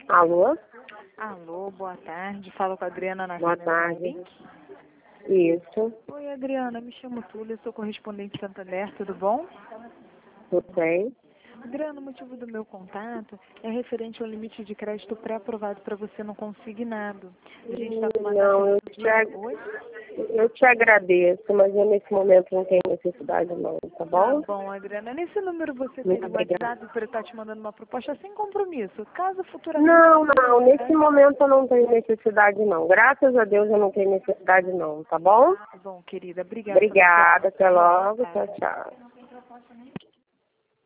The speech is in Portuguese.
Alô? Alô, boa tarde. Falo com a Adriana Boa Nascimento tarde. Link. Isso, Oi, Adriana. Me chamo Túlia, sou correspondente Santander, tudo bom? tudo bem? Adriana, o motivo do meu contato é referente ao limite de crédito pré-aprovado para você no consignado. A gente está com uma Não, taxa de... Oi? eu te agradeço, mas eu nesse momento não tenho necessidade não, tá Tá bom? bom, Adriana. Nesse número você Muito tem o obrigada. WhatsApp para eu estar te mandando uma proposta sem compromisso. Caso futuramente... Não, nesse momento eu não tenho necessidade não. Graças a Deus eu não tenho necessidade não, tá bom? Tá bom, querida. Obrigada. Obrigada, até logo, Boa tchau, tarde. tchau.